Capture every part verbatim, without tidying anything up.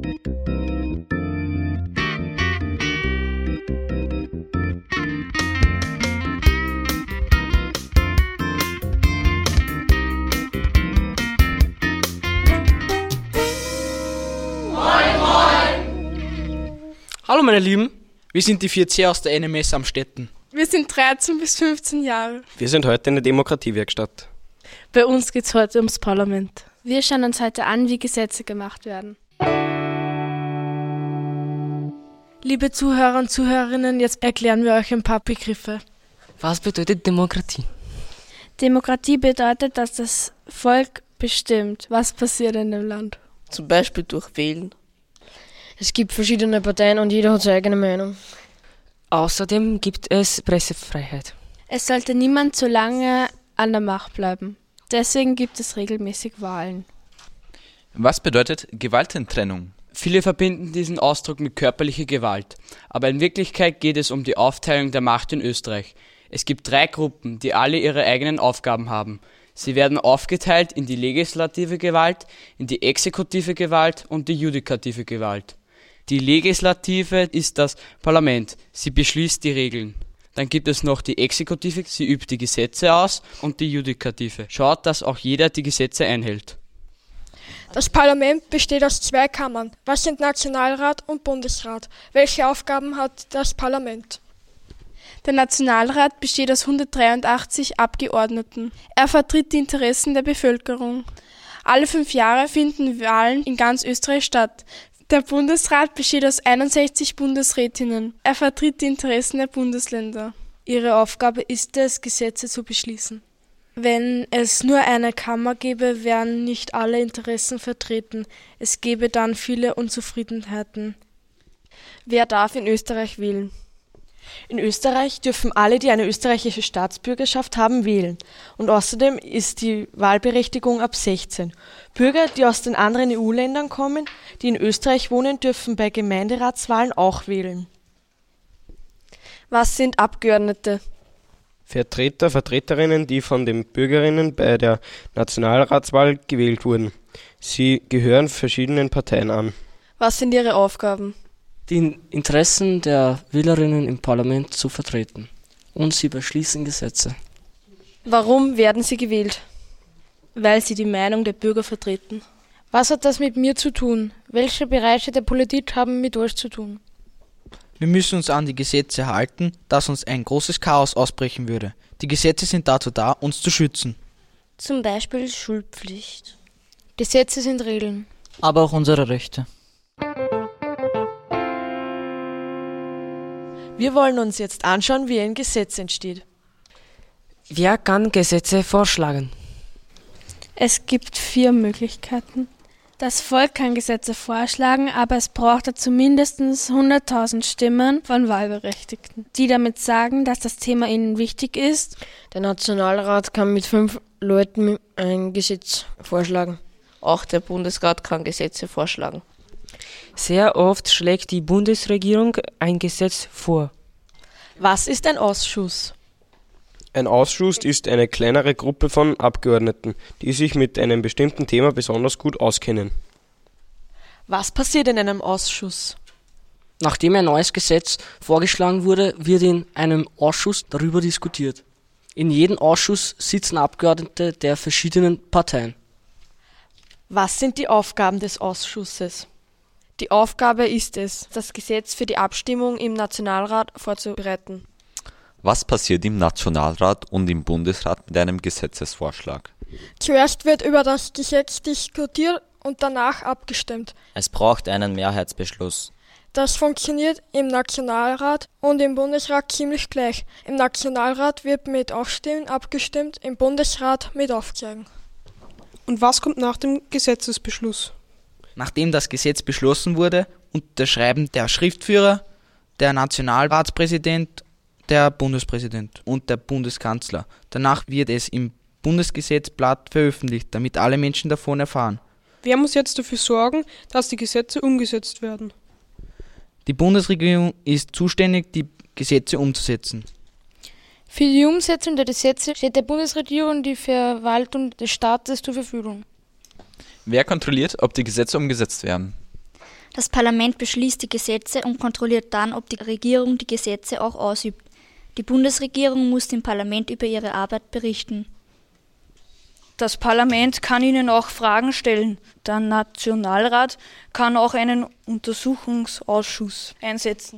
Hallo meine Lieben, wir sind die vier C aus der N M S Amstetten. Wir sind dreizehn bis fünfzehn Jahre. Wir sind heute in der Demokratiewerkstatt. Bei uns geht es heute ums Parlament. Wir schauen uns heute an, wie Gesetze gemacht werden. Liebe Zuhörer und Zuhörerinnen, jetzt erklären wir euch ein paar Begriffe. Was bedeutet Demokratie? Demokratie bedeutet, dass das Volk bestimmt, was passiert in dem Land. Zum Beispiel durch Wählen. Es gibt verschiedene Parteien und jeder hat seine eigene Meinung. Außerdem gibt es Pressefreiheit. Es sollte niemand zu lange an der Macht bleiben. Deswegen gibt es regelmäßig Wahlen. Was bedeutet Gewaltentrennung? Viele verbinden diesen Ausdruck mit körperlicher Gewalt, aber in Wirklichkeit geht es um die Aufteilung der Macht in Österreich. Es gibt drei Gruppen, die alle ihre eigenen Aufgaben haben. Sie werden aufgeteilt in die legislative Gewalt, in die exekutive Gewalt und die judikative Gewalt. Die Legislative ist das Parlament, sie beschließt die Regeln. Dann gibt es noch die Exekutive, sie übt die Gesetze aus, und die Judikative schaut, dass auch jeder die Gesetze einhält. Das Parlament besteht aus zwei Kammern. Was sind Nationalrat und Bundesrat? Welche Aufgaben hat das Parlament? Der Nationalrat besteht aus hundertdreiundachtzig Abgeordneten. Er vertritt die Interessen der Bevölkerung. Alle fünf Jahre finden Wahlen in ganz Österreich statt. Der Bundesrat besteht aus einundsechzig Bundesrätinnen. Er vertritt die Interessen der Bundesländer. Ihre Aufgabe ist es, Gesetze zu beschließen. Wenn es nur eine Kammer gäbe, wären nicht alle Interessen vertreten. Es gäbe dann viele Unzufriedenheiten. Wer darf in Österreich wählen? In Österreich dürfen alle, die eine österreichische Staatsbürgerschaft haben, wählen. Und außerdem ist die Wahlberechtigung ab sechzehn. Bürger, die aus den anderen E U-Ländern kommen, die in Österreich wohnen, dürfen bei Gemeinderatswahlen auch wählen. Was sind Abgeordnete? Vertreter, Vertreterinnen, die von den Bürgerinnen bei der Nationalratswahl gewählt wurden. Sie gehören verschiedenen Parteien an. Was sind ihre Aufgaben? Die Interessen der Wählerinnen im Parlament zu vertreten. Und sie beschließen Gesetze. Warum werden sie gewählt? Weil sie die Meinung der Bürger vertreten. Was hat das mit mir zu tun? Welche Bereiche der Politik haben mit euch zu tun? Wir müssen uns an die Gesetze halten, dass uns ein großes Chaos ausbrechen würde. Die Gesetze sind dazu da, uns zu schützen. Zum Beispiel Schulpflicht. Gesetze sind Regeln. Aber auch unsere Rechte. Wir wollen uns jetzt anschauen, wie ein Gesetz entsteht. Wer kann Gesetze vorschlagen? Es gibt vier Möglichkeiten. Das Volk kann Gesetze vorschlagen, aber es braucht dazu mindestens hunderttausend Stimmen von Wahlberechtigten, die damit sagen, dass das Thema ihnen wichtig ist. Der Nationalrat kann mit fünf Leuten ein Gesetz vorschlagen. Auch der Bundesrat kann Gesetze vorschlagen. Sehr oft schlägt die Bundesregierung ein Gesetz vor. Was ist ein Ausschuss? Ein Ausschuss ist eine kleinere Gruppe von Abgeordneten, die sich mit einem bestimmten Thema besonders gut auskennen. Was passiert in einem Ausschuss? Nachdem ein neues Gesetz vorgeschlagen wurde, wird in einem Ausschuss darüber diskutiert. In jedem Ausschuss sitzen Abgeordnete der verschiedenen Parteien. Was sind die Aufgaben des Ausschusses? Die Aufgabe ist es, das Gesetz für die Abstimmung im Nationalrat vorzubereiten. Was passiert im Nationalrat und im Bundesrat mit einem Gesetzesvorschlag? Zuerst wird über das Gesetz diskutiert und danach abgestimmt. Es braucht einen Mehrheitsbeschluss. Das funktioniert im Nationalrat und im Bundesrat ziemlich gleich. Im Nationalrat wird mit Aufstimmen abgestimmt, im Bundesrat mit Aufzeigen. Und was kommt nach dem Gesetzesbeschluss? Nachdem das Gesetz beschlossen wurde, unterschreiben der Schriftführer, der Nationalratspräsident, der Bundespräsident und der Bundeskanzler. Danach wird es im Bundesgesetzblatt veröffentlicht, damit alle Menschen davon erfahren. Wer muss jetzt dafür sorgen, dass die Gesetze umgesetzt werden? Die Bundesregierung ist zuständig, die Gesetze umzusetzen. Für die Umsetzung der Gesetze steht der Bundesregierung die Verwaltung des Staates zur Verfügung. Wer kontrolliert, ob die Gesetze umgesetzt werden? Das Parlament beschließt die Gesetze und kontrolliert dann, ob die Regierung die Gesetze auch ausübt. Die Bundesregierung muss dem Parlament über ihre Arbeit berichten. Das Parlament kann ihnen auch Fragen stellen. Der Nationalrat kann auch einen Untersuchungsausschuss einsetzen.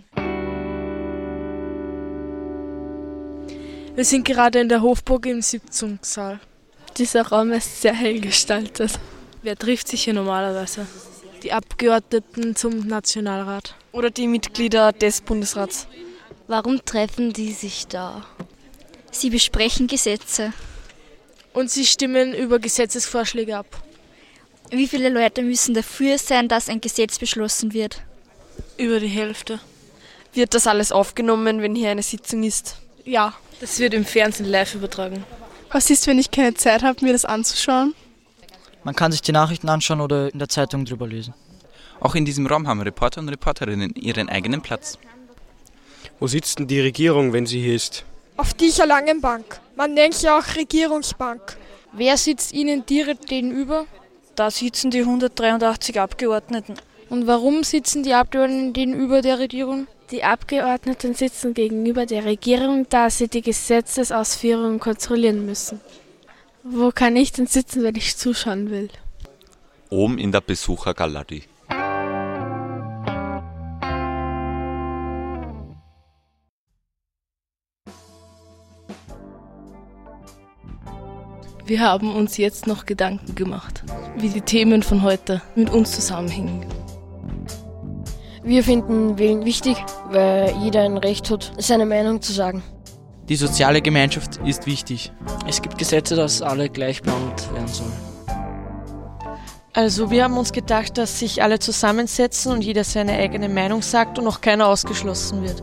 Wir sind gerade in der Hofburg im Sitzungssaal. Dieser Raum ist sehr hell gestaltet. Wer trifft sich hier normalerweise? Die Abgeordneten zum Nationalrat. Oder die Mitglieder des Bundesrats. Warum treffen die sich da? Sie besprechen Gesetze. Und sie stimmen über Gesetzesvorschläge ab. Wie viele Leute müssen dafür sein, dass ein Gesetz beschlossen wird? Über die Hälfte. Wird das alles aufgenommen, wenn hier eine Sitzung ist? Ja, das wird im Fernsehen live übertragen. Was ist, wenn ich keine Zeit habe, mir das anzuschauen? Man kann sich die Nachrichten anschauen oder in der Zeitung drüber lesen. Auch in diesem Raum haben Reporter und Reporterinnen ihren eigenen Platz. Wo sitzt denn die Regierung, wenn sie hier ist? Auf dieser langen Bank. Man nennt sie auch Regierungsbank. Wer sitzt Ihnen direkt gegenüber? Da sitzen die hundertdreiundachtzig Abgeordneten. Und warum sitzen die Abgeordneten gegenüber der Regierung? Die Abgeordneten sitzen gegenüber der Regierung, da sie die Gesetzesausführung kontrollieren müssen. Wo kann ich denn sitzen, wenn ich zuschauen will? Oben in der Besuchergalerie. Wir haben uns jetzt noch Gedanken gemacht, wie die Themen von heute mit uns zusammenhängen. Wir finden Wählen wichtig, weil jeder ein Recht hat, seine Meinung zu sagen. Die soziale Gemeinschaft ist wichtig. Es gibt Gesetze, dass alle gleich behandelt werden sollen. Also wir haben uns gedacht, dass sich alle zusammensetzen und jeder seine eigene Meinung sagt und auch keiner ausgeschlossen wird.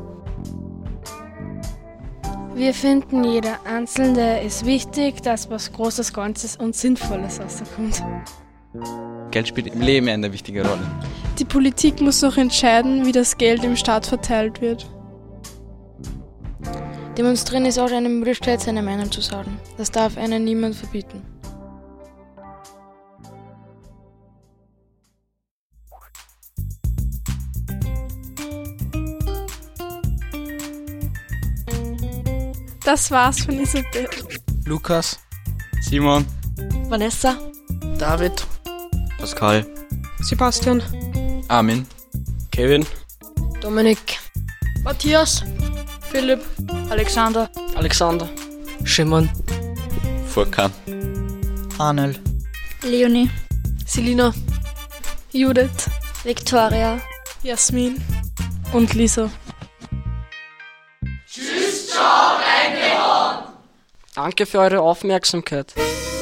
Wir finden, jeder Einzelne ist wichtig, dass was Großes, Ganzes und Sinnvolles rauskommt. Geld spielt im Leben eine wichtige Rolle. Die Politik muss auch entscheiden, wie das Geld im Staat verteilt wird. Demonstrieren ist auch eine Möglichkeit, seine Meinung zu sagen. Das darf einen niemand verbieten. Das war's von Isabel. Lukas, Simon, Vanessa, David, Pascal, Sebastian, Armin, Kevin, Dominik, Matthias, Philipp, Alexander, Alexander, Shimon, Furkan, Arnel, Leonie, Selina, Judith, Victoria, Jasmin und Lisa. Danke für eure Aufmerksamkeit.